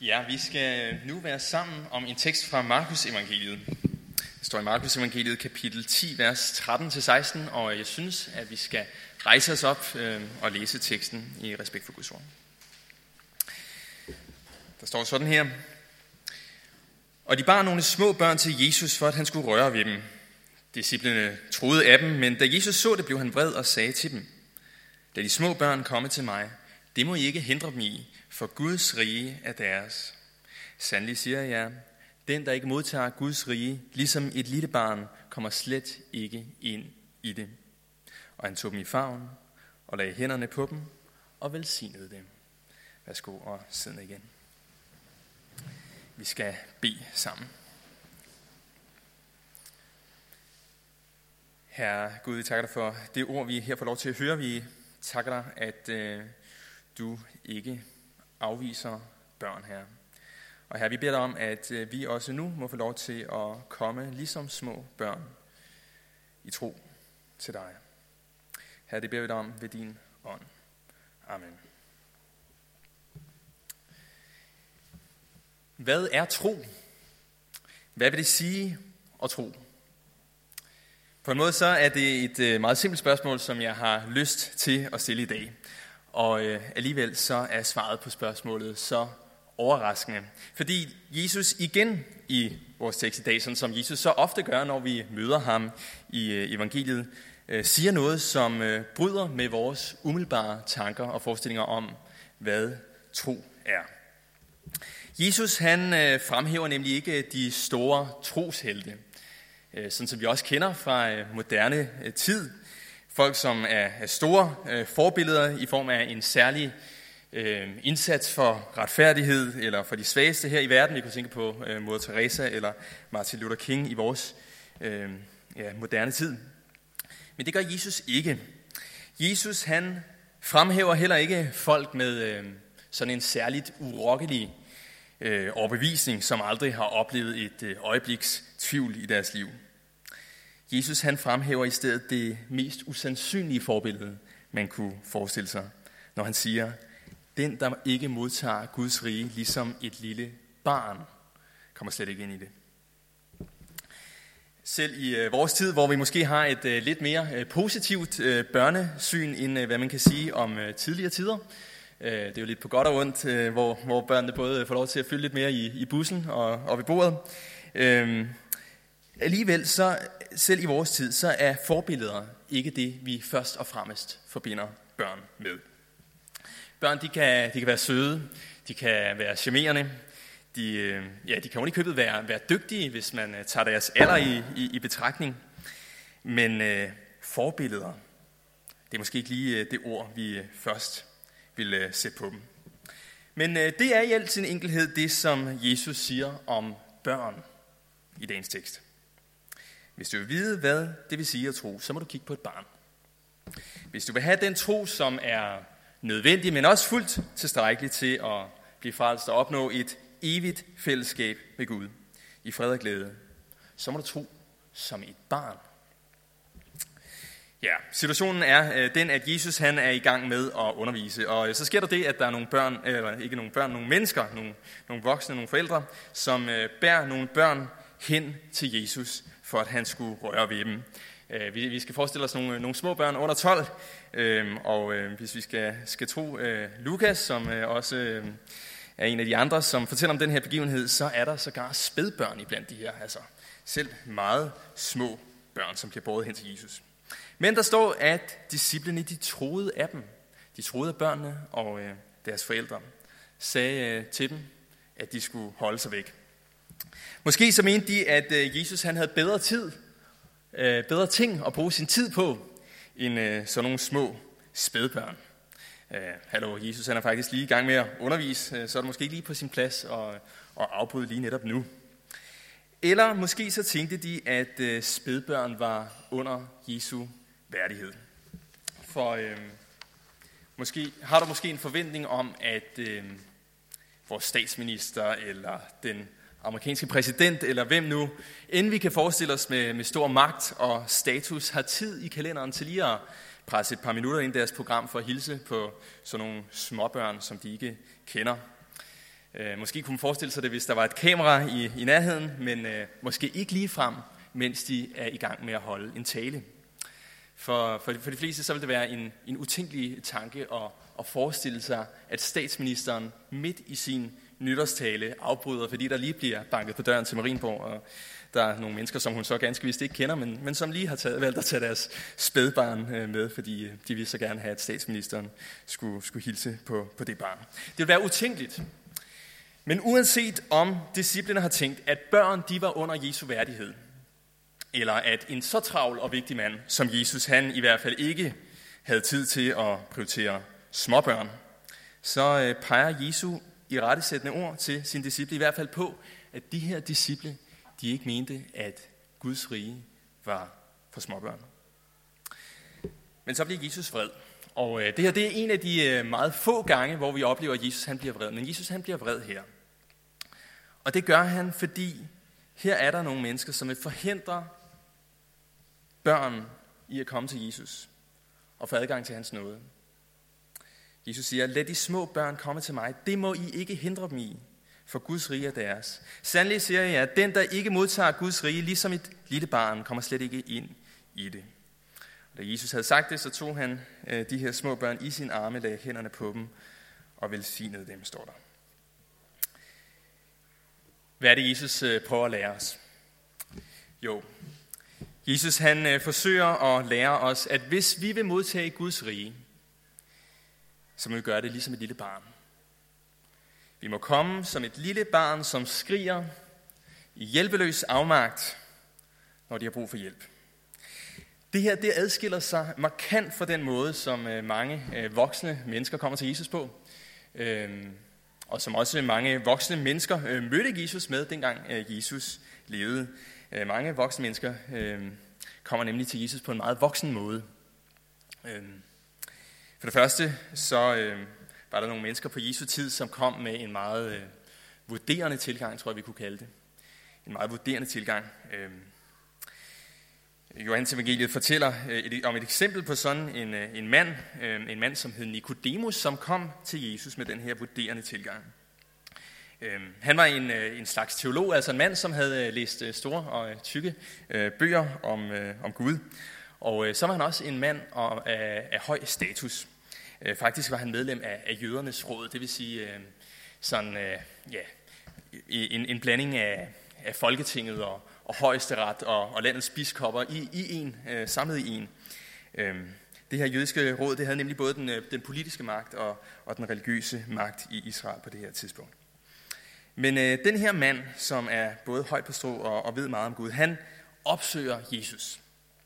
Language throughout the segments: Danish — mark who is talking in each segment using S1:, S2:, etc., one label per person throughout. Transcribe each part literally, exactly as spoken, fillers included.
S1: Ja, vi skal nu være sammen om en tekst fra Markus evangeliet. Det står i Markus evangeliet kapitel ti, vers tretten til seksten, og jeg synes, at vi skal rejse os op øh, og læse teksten i respekt for Guds ord. Der står sådan her: Og de bar nogle små børn til Jesus, for at han skulle røre ved dem. Disciplene troede af dem, men da Jesus så det, blev han vred og sagde til dem: Lad de små børn komme til mig, det må I ikke hindre dem i, for Guds rige er deres. Sandelig siger jeg jer, den der ikke modtager Guds rige, ligesom et lille barn, kommer slet ikke ind i det. Og han tog dem i favn og lagde hænderne på dem og velsignede dem. Værsgo og sid igen. Vi skal bede sammen. Herre Gud, vi takker dig for det ord, vi her får lov til at høre. Vi takker dig, at øh, du ikke afviser børn, her. Og her vi beder dig om, at øh, vi også nu må få lov til at komme ligesom små børn i tro til dig. Her det beder vi dig om ved din ånd. Amen. Hvad er tro? Hvad vil det sige at tro? På en måde så er det et meget simpelt spørgsmål, som jeg har lyst til at stille i dag. Og øh, alligevel så er svaret på spørgsmålet så overraskende. Fordi Jesus igen i vores tekst i dag, sådan som Jesus så ofte gør, når vi møder ham i øh, evangeliet, øh, siger noget, som øh, bryder med vores umiddelbare tanker og forestillinger om, hvad tro er. Jesus han øh, fremhæver nemlig ikke de store troshelte, øh, sådan som vi også kender fra øh, moderne øh, tid. Folk, som er store øh, forbilleder i form af en særlig øh, indsats for retfærdighed, eller for de svageste her i verden. Vi kunne tænke på øh, Moder Teresa eller Martin Luther King i vores øh, ja, moderne tid. Men det gør Jesus ikke. Jesus han fremhæver heller ikke folk med øh, sådan en særligt urokkelig øh, overbevisning, som aldrig har oplevet et øh, øjebliks tvivl i deres liv. Jesus han fremhæver i stedet det mest usandsynlige forbillede, man kunne forestille sig, når han siger, den der ikke modtager Guds rige ligesom et lille barn, kommer slet ikke ind i det. Selv i øh, vores tid, hvor vi måske har et øh, lidt mere øh, positivt øh, børnesyn, end øh, hvad man kan sige om øh, tidligere tider. Øh, det er jo lidt på godt og ondt, øh, hvor, hvor børnene både får lov til at fylde lidt mere i, i bussen og, og ved bordet. Øh, alligevel så selv i vores tid, så er forbilleder ikke det, vi først og fremmest forbinder børn med. Børn, de kan, de kan være søde, de kan være charmerende, de, ja, de kan oven i købet være, være dygtige, hvis man tager deres alder i, i, i betragtning. Men øh, forbilleder, det er måske ikke lige det ord, vi først vil øh, sætte på dem. Men øh, det er i al sin enkelhed det, som Jesus siger om børn i dagens tekst. Hvis du vil vide, hvad det vil sige at tro, så må du kigge på et barn. Hvis du vil have den tro, som er nødvendig, men også fuldt tilstrækkelig til at blive frelst og opnå et evigt fællesskab med Gud i fred og glæde, så må du tro som et barn. Ja, situationen er øh, den, at Jesus han er i gang med at undervise, og så sker der det, at der er nogle børn, eller ikke nogle børn, nogle mennesker, nogle, nogle voksne, nogle forældre, som øh, bærer nogle børn hen til Jesus, for at han skulle røre ved dem. Vi, vi skal forestille os nogle, nogle små børn under tolv, øh, og øh, hvis vi skal, skal tro øh, Lukas, som øh, også øh, er en af de andre, som fortæller om den her begivenhed, så er der sågar spædbørn iblandt de her, altså selv meget små børn, som bliver båret hen til Jesus. Men der står, at disciplene, de troede af dem. De troede af børnene, og øh, deres forældre sagde øh, til dem, at de skulle holde sig væk. Måske så mente de, at Jesus han havde bedre tid, bedre ting at bruge sin tid på, end sådan nogle små spædbørn. Hallo, Jesus han er faktisk lige i gang med at undervise, så er det måske ikke lige på sin plads at, at afbryde lige netop nu. Eller måske så tænkte de, at spædbørn var under Jesu værdighed. For øh, måske har du måske en forventning om, at øh, vores statsminister eller den amerikanske præsident, eller hvem nu, inden vi kan forestille os med, med stor magt og status, har tid i kalenderen til lige at presse et par minutter ind i deres program for at hilse på sådan nogle småbørn, som de ikke kender. Øh, måske kunne man forestille sig det, hvis der var et kamera i, i nærheden, men øh, måske ikke lige frem, mens de er i gang med at holde en tale. For, for, for de fleste så vil det være en, en utænkelig tanke at, at forestille sig, at statsministeren midt i sin nytårstale afbryder, fordi der lige bliver banket på døren til Marienborg, og der er nogle mennesker, som hun så ganske vist ikke kender, men, men som lige har taget, valgt at tage deres spædbarn med, fordi de ville så gerne have, at statsministeren skulle, skulle hilse på, på det barn. Det vil være utænkeligt. Men uanset om disciplene har tænkt, at børn de var under Jesu værdighed, eller at en så travl og vigtig mand som Jesus, han i hvert fald ikke havde tid til at prioritere småbørn, så peger Jesu i rettesættende ord til sine disciple i hvert fald på, at de her disciple, de ikke mente, at Guds rige var for småbørn. Men så bliver Jesus vred. Og det her det er en af de meget få gange, hvor vi oplever, at Jesus han bliver vred. Men Jesus han bliver vred her. Og det gør han, fordi her er der nogle mennesker, som vil forhindre børn i at komme til Jesus og få adgang til hans nåde. Jesus siger, lad de små børn komme til mig. Det må I ikke hindre dem i, for Guds rige er deres. Sandelig siger jeg, at den, der ikke modtager Guds rige, ligesom et lille barn, kommer slet ikke ind i det. Og da Jesus havde sagt det, så tog han øh, de her små børn i sin arme, lagde hænderne på dem og velsignede dem, står der. Hvad er det, Jesus øh, prøver at lære os? Jo, Jesus han øh, forsøger at lære os, at hvis vi vil modtage Guds rige, så må vi gøre det ligesom et lille barn. Vi må komme som et lille barn, som skriger i hjælpeløs afmagt, når de har brug for hjælp. Det her det adskiller sig markant fra den måde, som mange voksne mennesker kommer til Jesus på, og som også mange voksne mennesker mødte Jesus med, dengang Jesus levede. Mange voksne mennesker kommer nemlig til Jesus på en meget voksen måde. For det første så øh, var der nogle mennesker på Jesu tid, som kom med en meget øh, vurderende tilgang, tror jeg vi kunne kalde det. En meget vurderende tilgang. Øh, Johannes evangeliet fortæller øh, et, om et eksempel på sådan en, øh, en mand, øh, en mand som hed Nikodemus, som kom til Jesus med den her vurderende tilgang. Øh, han var en, øh, en slags teolog, altså en mand, som havde læst øh, store og tykke øh, bøger om, øh, om Gud. Og øh, så var han også en mand af, af, af høj status. Øh, faktisk var han medlem af, af jødernes råd, det vil sige øh, sådan, øh, ja, en, en blanding af, af Folketinget og, og højesteret og, og landets biskopper i, i en, øh, samlet i en. Øh, det her jødiske råd, det havde nemlig både den, den politiske magt og, og den religiøse magt i Israel på det her tidspunkt. Men øh, den her mand, som er både højt på strå og, og ved meget om Gud, han opsøger Jesus.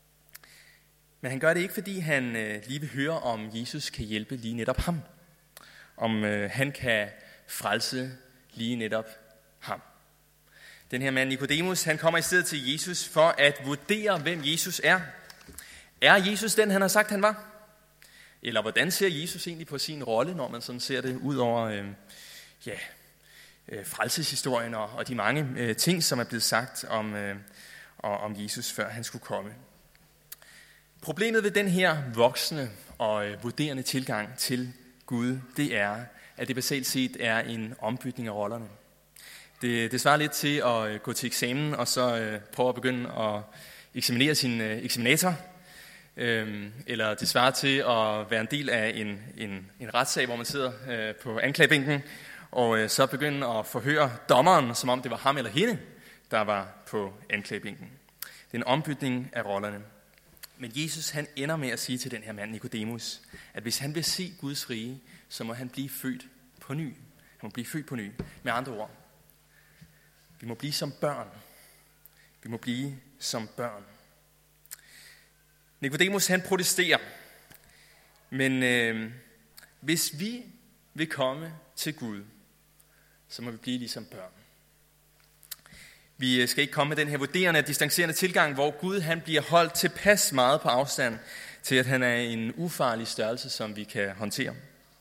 S1: Men han gør det ikke, fordi han øh, lige vil høre, om Jesus kan hjælpe lige netop ham. Om øh, han kan frelse lige netop ham. Den her mand Nikodemus, han kommer i stedet til Jesus for at vurdere, hvem Jesus er. Er Jesus den, han har sagt, han var? Eller hvordan ser Jesus egentlig på sin rolle, når man sådan ser det ud over øh, ja, øh, frelseshistorien og, og de mange øh, ting, som er blevet sagt om, øh, om Jesus, før han skulle komme? Problemet ved den her voksne og øh, vurderende tilgang til Gud, det er, at det basalt set er en ombytning af rollerne. Det, det svarer lidt til at øh, gå til eksamen og så øh, prøve at begynde at eksaminere sin øh, eksaminator. Øh, eller det svarer til at være en del af en, en, en retssag, hvor man sidder øh, på anklagebænken, og øh, så begynde at forhøre dommeren, som om det var ham eller hende, der var på anklagebænken. Det er en ombytning af rollerne. Men Jesus han ender med at sige til den her mand Nikodemus, at hvis han vil se Guds rige, så må han blive født på ny. Han må blive født på ny. Med andre ord, vi må blive som børn. Vi må blive som børn. Nikodemus han protesterer, men øh, hvis vi vil komme til Gud, så må vi blive ligesom børn. Vi skal ikke komme med den her vurderende, distancerende tilgang, hvor Gud han bliver holdt tilpas meget på afstand til, at han er en ufarlig størrelse, som vi kan håndtere.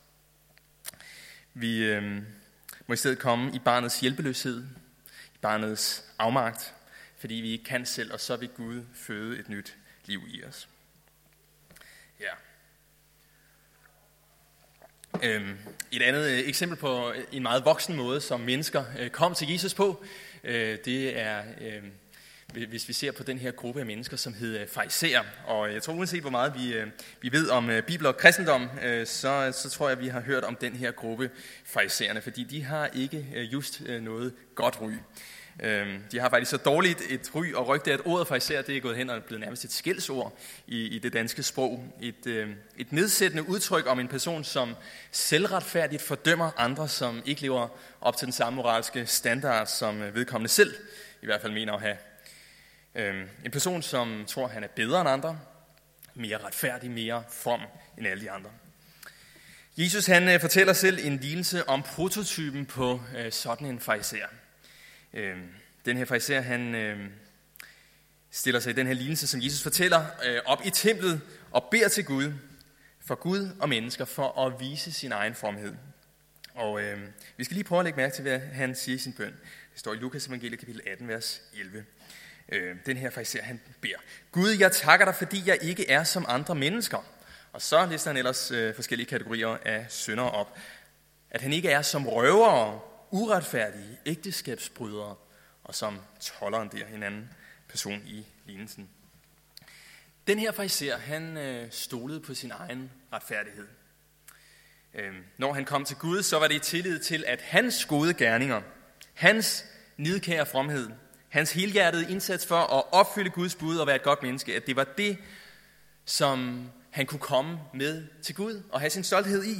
S1: Vi øh, må i stedet komme i barnets hjælpeløshed, i barnets afmagt, fordi vi ikke kan selv, og så vil Gud føde et nyt liv i os. Ja. Øhm, et andet eksempel på en meget voksen måde, som mennesker øh, kom til Jesus på, øh, det er, øh, hvis vi ser på den her gruppe af mennesker, som hedder farisæer. Og jeg tror, uanset hvor meget vi, øh, vi ved om øh, Bibel og kristendom, øh, så, så tror jeg, vi har hørt om den her gruppe farisæerne, fordi de har ikke øh, just øh, noget godt ry. De har faktisk så dårligt et ry og rygte, at ordet farisæer, det er gået hen og er blevet nærmest et skældsord i, i det danske sprog. Et, øh, et nedsættende udtryk om en person, som selvretfærdigt fordømmer andre, som ikke lever op til den samme moralske standard, som vedkommende selv i hvert fald mener at have. Øh, en person, som tror, han er bedre end andre, mere retfærdig, mere from end alle de andre. Jesus han øh, fortæller selv en lignelse om prototypen på øh, sådan en farisæer. Den her farisæer, han øh, stiller sig i den her lignelse, som Jesus fortæller, øh, op i templet og beder til Gud, for Gud og mennesker, for at vise sin egen fromhed. Og øh, vi skal lige prøve at lægge mærke til, hvad han siger i sin bøn. Det står i Lukas evangeliet kapitel atten, vers elleve. Øh, den her farisæer, han beder: Gud, jeg takker dig, fordi jeg ikke er som andre mennesker. Og så lister han ellers øh, forskellige kategorier af syndere op. At han ikke er som røvere, uretfærdige, ægteskabsbrydere, og som tolderen der, en anden person i lignelsen. Den her farisæer, han øh, stolede på sin egen retfærdighed. Øh, når han kom til Gud, så var det i tillid til, at hans gode gerninger, hans nidkære fromhed, hans helhjertede indsats for at opfylde Guds bud og være et godt menneske, at det var det, som han kunne komme med til Gud og have sin stolthed i.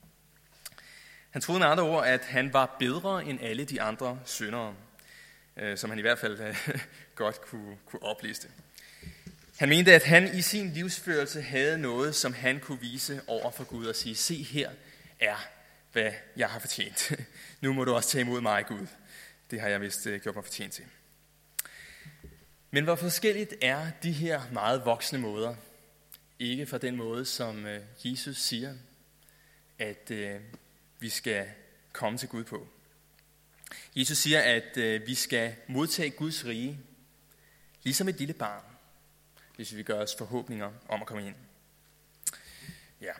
S1: Han troede med andre ord, at han var bedre end alle de andre syndere, øh, som han i hvert fald øh, godt kunne, kunne opliste. Han mente, at han i sin livsførelse havde noget, som han kunne vise over for Gud og sige: se, her er, hvad jeg har fortjent. Nu må du også tage imod mig, Gud. Det har jeg vist øh, gjort mig fortjent til. Men hvor forskelligt er de her meget voksne måder, ikke fra den måde, som øh, Jesus siger, at øh, vi skal komme til Gud på. Jesus siger, at øh, vi skal modtage Guds rige, ligesom et lille barn, hvis vi gør os forhåbninger om at komme ind. Ja.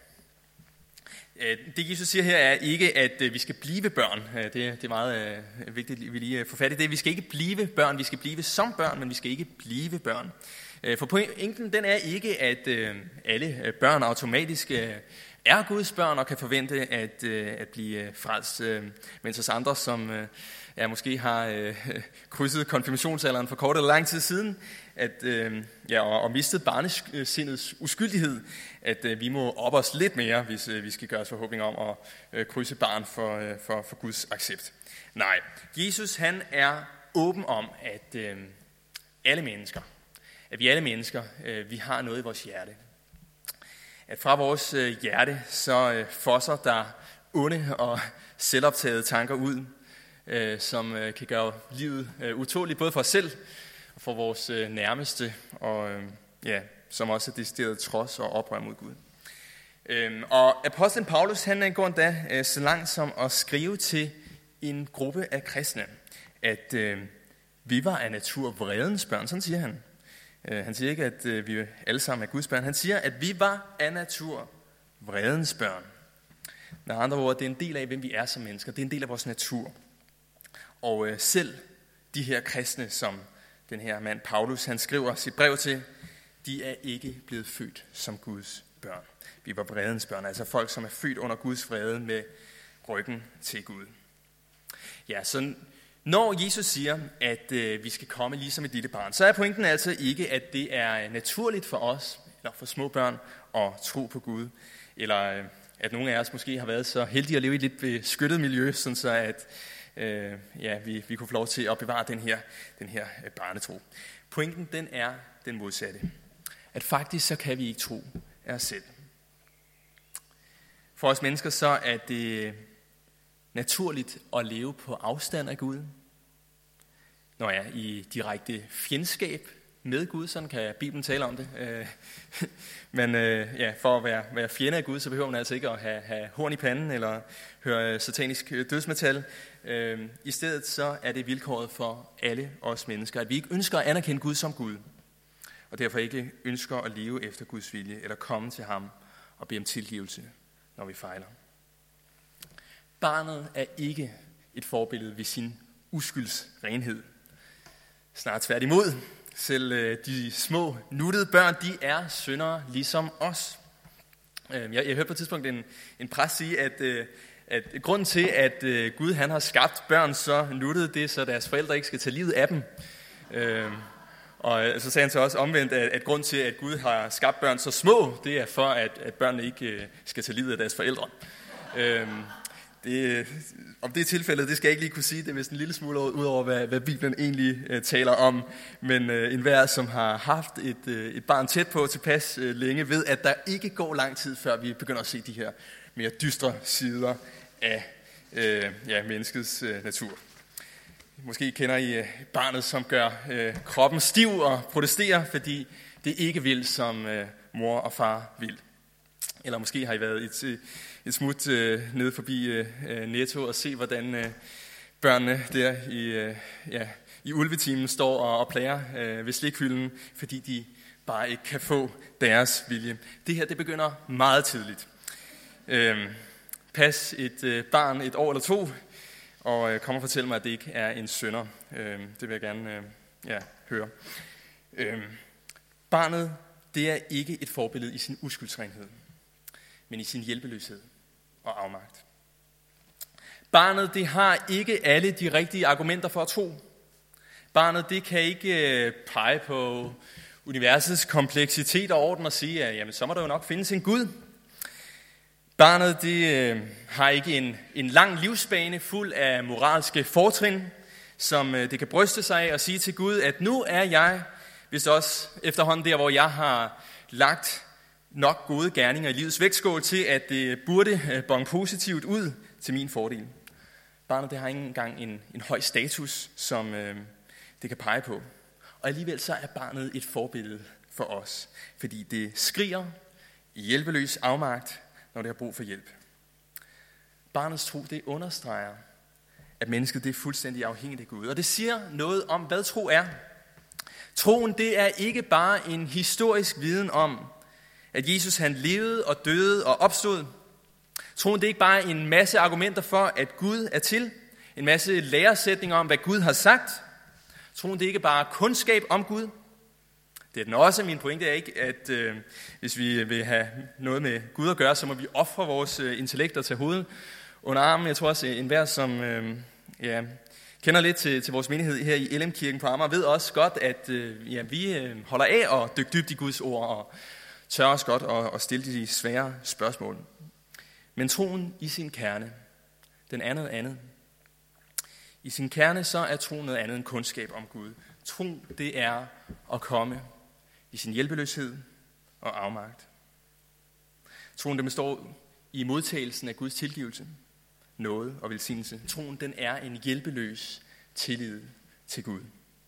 S1: Det Jesus siger her er ikke, at vi skal blive børn. Det, det er meget øh, vigtigt, at vi lige får fat i det. Vi skal ikke blive børn, vi skal blive som børn, men vi skal ikke blive børn. For pointen den er ikke, at øh, alle børn automatisk øh, er Guds børn og kan forvente at, øh, at blive frelst, øh, mens os andre, som øh, ja, måske har øh, krydset konfirmationsalderen for kort eller lang tid siden, at, øh, ja, og, og mistet barnesindets uskyldighed, at øh, vi må op os lidt mere, hvis øh, vi skal gøre os forhåbning om at øh, krydse barn for, øh, for, for Guds accept. Nej, Jesus han er åben om, at øh, alle mennesker, at vi alle mennesker, øh, vi har noget i vores hjerte. At fra vores øh, hjerte, så øh, fosser der onde og selvoptagede tanker ud, øh, som øh, kan gøre livet øh, utåligt, både for os selv og for vores øh, nærmeste, og øh, ja, som også er decideret trods og oprør mod Gud. Øh, og apostlen Paulus, han går endda øh, så langt som at skrive til en gruppe af kristne, at øh, vi var af natur vredens børn, sådan siger han. Han siger ikke, at vi alle sammen er Guds børn. Han siger, at vi var af natur vredens børn. Med andre ord, det er en del af, hvem vi er som mennesker. Det er en del af vores natur. Og øh, selv de her kristne, som den her mand Paulus, han skriver sit brev til, de er ikke blevet født som Guds børn. Vi var vredens børn, altså folk, som er født under Guds vrede med ryggen til Gud. Ja, så når Jesus siger, at øh, vi skal komme ligesom et lille barn, så er pointen altså ikke, at det er naturligt for os, eller for små børn, at tro på Gud, eller øh, at nogle af os måske har været så heldige at leve i et lidt beskyttet miljø, sådan så at øh, ja, vi, vi kunne få lov til at bevare den her, den her øh, barnetro. Pointen den er den modsatte. At faktisk så kan vi ikke tro af os selv. For os mennesker så er det naturligt at leve på afstand af Gud. Når jeg er i direkte fjendskab med Gud, sådan kan Bibelen tale om det. Men ja, for at være, være fjende af Gud, så behøver man altså ikke at have, have horn i panden eller høre satanisk dødsmetal. I stedet så er det vilkåret for alle os mennesker, at vi ikke ønsker at anerkende Gud som Gud, og derfor ikke ønsker at leve efter Guds vilje eller komme til ham og bede om tilgivelse, når vi fejler. Barnet er ikke et forbillede ved sin uskyldsrenhed. Snart tværtimod. Selv de små, nuttede børn, de er syndere ligesom os. Jeg, jeg hørte på et tidspunkt en, en præst sige, at, at grunden til, at Gud han har skabt børn så nuttede, det er, så deres forældre ikke skal tage livet af dem. Og så sagde han så også omvendt, at, at grunden til, at Gud har skabt børn så små, det er for, at, at børnene ikke skal tage livet af deres forældre. Det, om det er tilfældet, det skal jeg ikke lige kunne sige. Det er vist en lille smule ud over, hvad, hvad Bibelen egentlig uh, taler om. Men uh, enhver, som har haft et, uh, et barn tæt på tilpas uh, længe, ved, at der ikke går lang tid, før vi begynder at se de her mere dystre sider af uh, ja, menneskets uh, natur. Måske kender I uh, barnet, som gør uh, kroppen stiv og protesterer, fordi det ikke vil, som uh, mor og far vil. Eller måske har I været et, et smut øh, nede forbi øh, Netto og se, hvordan øh, børnene der i, øh, ja, i ulvetimen står og, og plager øh, ved slikhylden, fordi de bare ikke kan få deres vilje. Det her, det begynder meget tidligt. Øh, pas et øh, barn et år eller to, og øh, kom og fortæl mig, at det ikke er en synder. Øh, det vil jeg gerne øh, ja, høre. Øh, barnet, det er ikke et forbillede i sin uskyldsrenhed, men i sin hjælpeløshed og afmagt. Barnet, det har ikke alle de rigtige argumenter for at tro. Barnet, det kan ikke pege på universets kompleksitet og orden og sige, at jamen, så må der jo nok findes en Gud. Barnet, det har ikke en, en lang livsbane fuld af moralske fortrin, som det kan bryste sig af og sige til Gud, at nu er jeg, hvis også efterhånden der, hvor jeg har lagt nok gode gerninger i livets vægtskål til, at det burde bonge positivt ud til min fordel. Barnet, det har ikke engang en, en høj status, som øh, det kan pege på. Og alligevel så er barnet et forbillede for os, fordi det skriger i hjælpeløs afmagt, når det har brug for hjælp. Barnets tro, det understreger, at mennesket det er fuldstændig afhængigt af Gud. Og det siger noget om, hvad tro er. Troen, det er ikke bare en historisk viden om, at Jesus han levede og døde og opstod. Troen, det er ikke bare en masse argumenter for, at Gud er til. En masse læresætninger om, hvad Gud har sagt. Troen, det er ikke bare kundskab om Gud. Det er den også. Min pointe er ikke, at øh, hvis vi vil have noget med Gud at gøre, så må vi ofre vores øh, intellekt og tage hovedet under armen. Jeg tror også, at enhver, som øh, ja, kender lidt til, til vores menighed her i L M-kirken på Amager, ved også godt, at øh, ja, vi øh, holder af at dykke dybt i Guds ord og tør os godt at, at stille de svære spørgsmål. Men troen i sin kerne, den er noget andet. I sin kerne så er troen noget andet end kundskab om Gud. Tro, det er at komme i sin hjælpeløshed og afmagt. Troen, den består i modtagelsen af Guds tilgivelse, nåde og velsignelse. Troen, den er en hjælpeløs tillid til Gud.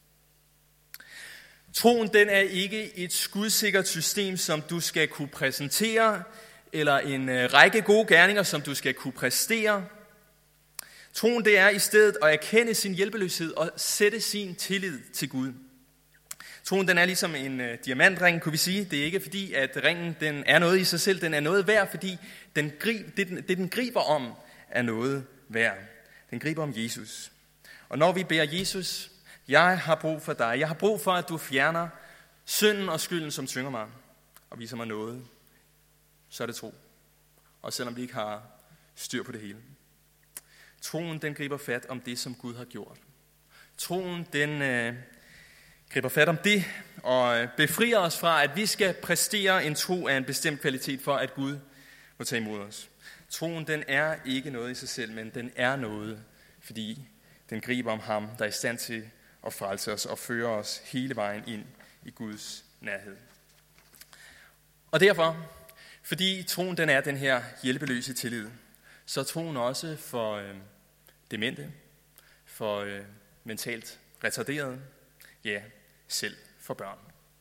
S1: Troen, den er ikke et skudsikkert system, som du skal kunne præsentere, eller en række gode gerninger, som du skal kunne præstere. Troen, det er i stedet at erkende sin hjælpeløshed og sætte sin tillid til Gud. Troen, den er ligesom en uh, diamantring, kunne vi sige. Det er ikke fordi, at ringen den er noget i sig selv. Den er noget værd, fordi den grib, det, den, det, den griber om, er noget værd. Den griber om Jesus. Og når vi beder Jesus, jeg har brug for dig. Jeg har brug for, at du fjerner synden og skylden, som tynger mig, og viser mig noget, så er det tro. Og selvom vi ikke har styr på det hele. Troen, den griber fat om det, som Gud har gjort. Troen, den øh, griber fat om det og befrier os fra, at vi skal præstere en tro af en bestemt kvalitet for, at Gud må tage imod os. Troen, den er ikke noget i sig selv, men den er noget, fordi den griber om ham, der er i stand til at frelse os og føre os hele vejen ind i Guds nærhed. Og derfor, fordi troen, den er den her hjælpeløse tillid, så er troen også for øh, demente, for øh, mentalt retarderede, ja, selv for børn.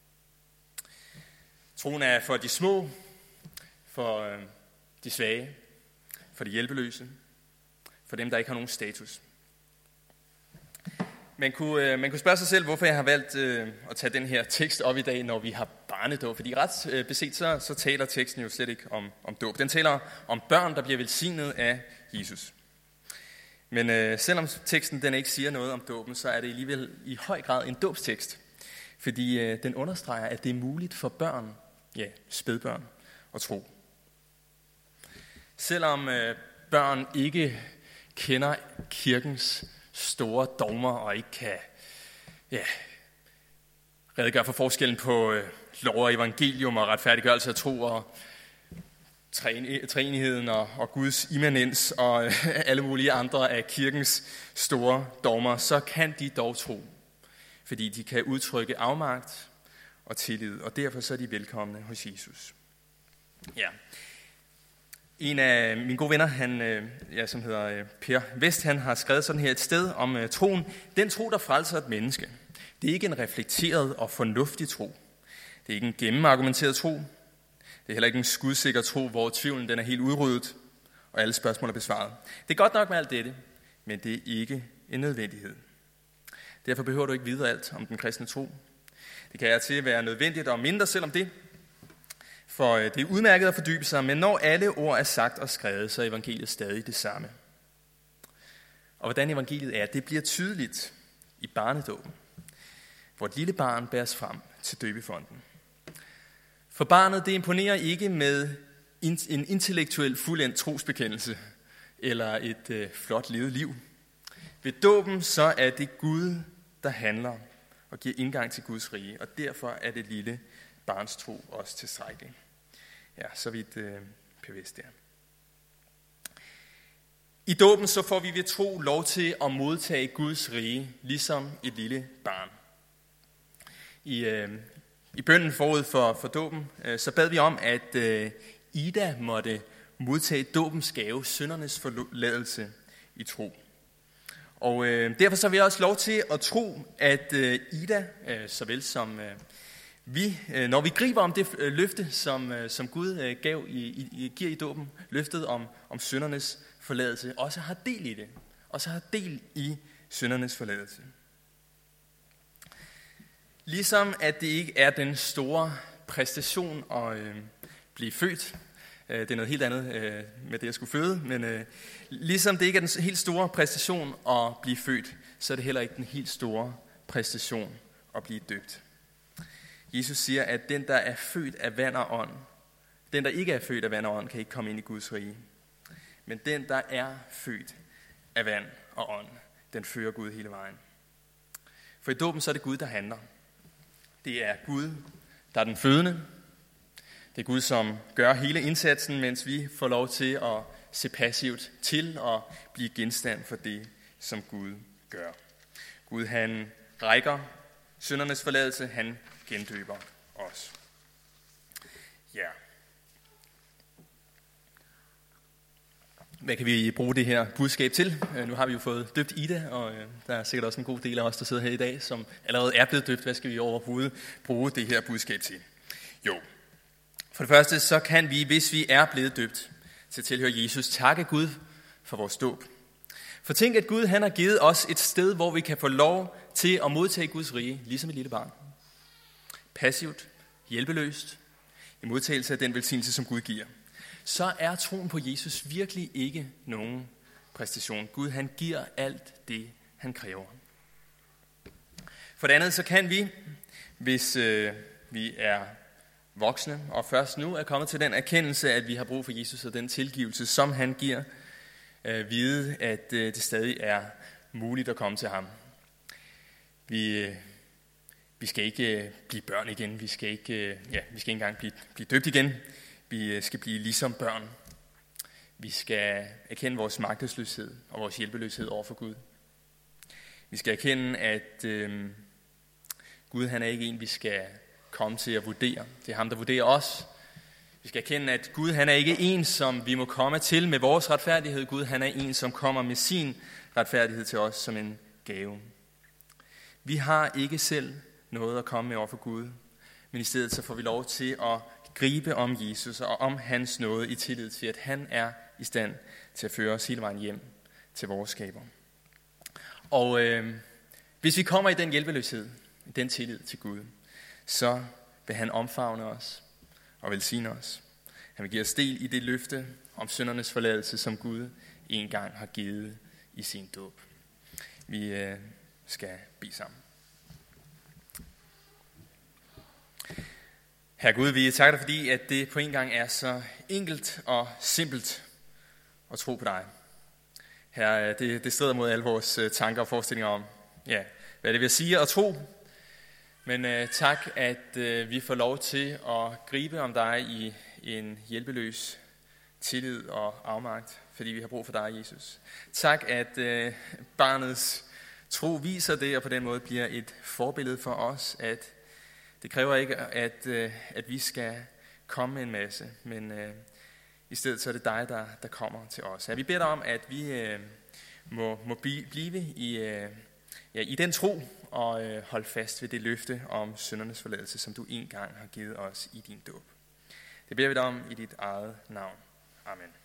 S1: Troen er for de små, for øh, de svage, for de hjælpeløse, for dem, der ikke har nogen status. Man kunne, øh, man kunne spørge sig selv, hvorfor jeg har valgt øh, at tage den her tekst op i dag, når vi har barnedåb. Fordi ret øh, beset, så, så taler teksten jo slet ikke om, om dåb. Den taler om børn, der bliver velsignet af Jesus. Men øh, selvom teksten den ikke siger noget om dåben, så er det alligevel i høj grad en dåbstekst. Fordi øh, den understreger, at det er muligt for børn, ja, spædbørn, at tro. Selvom øh, børn ikke kender kirkens store dogmer og ikke kan ja, redegøre for forskellen på øh, lov og evangelium og retfærdiggørelse af tro og treenigheden og, og Guds immanens og øh, alle mulige andre af kirkens store dogmer, så kan de dog tro, fordi de kan udtrykke afmagt og tillid, og derfor så er de velkomne hos Jesus. Ja. En af mine gode venner, han, ja, som hedder Per Vest, han har skrevet sådan her et sted om uh, troen. Den tro, der frelser et menneske. Det er ikke en reflekteret og fornuftig tro. Det er ikke en gennemargumenteret tro. Det er heller ikke en skudsikker tro, hvor tvivlen den er helt udryddet, og alle spørgsmål er besvaret. Det er godt nok med alt dette, men det er ikke en nødvendighed. Derfor behøver du ikke vide alt om den kristne tro. Det kan til være nødvendigt og mindre selv om det, for det er udmærket at fordybe sig, men når alle ord er sagt og skrevet, så er evangeliet stadig det samme. Og hvordan evangeliet er, det bliver tydeligt i barnedåben, hvor et lille barn bæres frem til døbefonden. For barnet, det imponerer ikke med en intellektuel fuldendt trosbekendelse eller et øh, flot levet liv. Ved dåben så er det Gud, der handler og giver indgang til Guds rige, og derfor er det lille barns tro også tilstrækkelig. Ja, så vidt øh, bevidst der. I dåben så får vi ved tro lov til at modtage Guds rige, ligesom et lille barn. I, øh, i bønnen forud for, for dåben, øh, så bad vi om, at øh, Ida måtte modtage dåbens gave, syndernes forladelse i tro. Og øh, derfor så har vi også lov til at tro, at øh, Ida, øh, såvel som øh, vi, øh, når vi griber om det øh, løfte, som, øh, som Gud øh, gav i, i, giver i dåben, løftet om, om syndernes forladelse, også har del i det. Også har del i syndernes forladelse. Ligesom at det ikke er den store præstation at øh, blive født. Øh, det er noget helt andet øh, med det at skulle føde, men øh, ligesom det ikke er den helt store præstation at blive født, så er det heller ikke den helt store præstation at blive døbt. Jesus siger, at den, der er født af vand og ånd, den, der ikke er født af vand og ånd, kan ikke komme ind i Guds rige. Men den, der er født af vand og ånd, den fører Gud hele vejen. For i dåben så er det Gud, der handler. Det er Gud, der er den fødende. Det er Gud, som gør hele indsatsen, mens vi får lov til at se passivt til og blive genstand for det, som Gud gør. Gud, han rækker syndernes forladelse, han gendøber os. Ja. Hvad kan vi bruge det her budskab til? Nu har vi jo fået døbt Ida, og der er sikkert også en god del af os, der sidder her i dag, som allerede er blevet døbt. Hvad skal vi overhovedet bruge det her budskab til? Jo, for det første så kan vi, hvis vi er blevet døbt til at tilhøre Jesus, takke Gud for vores dåb. For tænk, at Gud han har givet os et sted, hvor vi kan få lov til at modtage Guds rige, ligesom et lille barn. Passivt, hjælpeløst, i modtagelse af den velsignelse, som Gud giver. Så er troen på Jesus virkelig ikke nogen præstation. Gud han giver alt det, han kræver. For det andet så kan vi, hvis øh, vi er voksne, og først nu er kommet til den erkendelse, at vi har brug for Jesus og den tilgivelse, som han giver, øh, vide, at øh, det stadig er muligt at komme til ham. Vi, øh, vi skal ikke øh, blive børn igen, vi skal ikke, øh, ja, vi skal ikke engang blive, blive døbt igen, vi øh, skal blive ligesom børn. Vi skal erkende vores magtesløshed og vores hjælpeløshed over for Gud. Vi skal erkende, at øh, Gud han er ikke en, vi skal komme til at vurdere. Det er ham, der vurderer os. Vi skal erkende, at Gud han er ikke en, som vi må komme til med vores retfærdighed. Gud han er en, som kommer med sin retfærdighed til os som en gave. Vi har ikke selv noget at komme med over for Gud, men i stedet så får vi lov til at gribe om Jesus og om hans nåde i tillid til, at han er i stand til at føre os hele vejen hjem til vores skaber. Og øh, hvis vi kommer i den hjælpeløshed, i den tillid til Gud, så vil han omfavne os og velsigne os. Han vil give os del i det løfte om syndernes forladelse, som Gud en gang har givet i sin dåb. Vi øh, skal bede sammen. Herre Gud, vi takker dig, fordi at det på en gang er så enkelt og simpelt at tro på dig. Herre, det, det strider mod alle vores tanker og forestillinger om, ja, hvad det vil sige at tro. Men uh, tak, at uh, vi får lov til at gribe om dig i en hjælpeløs tillid og afmagt, fordi vi har brug for dig, Jesus. Tak, at uh, barnets tro viser det, og på den måde bliver et forbillede for os, at det kræver ikke, at, uh, at vi skal komme med en masse, men uh, i stedet så er det dig, der, der kommer til os. Ja, vi beder dig om, at vi uh, må, må blive i, uh, ja, i den tro, og uh, holde fast ved det løfte om syndernes forladelse, som du engang har givet os i din dåb. Det beder vi dig om i dit eget navn. Amen.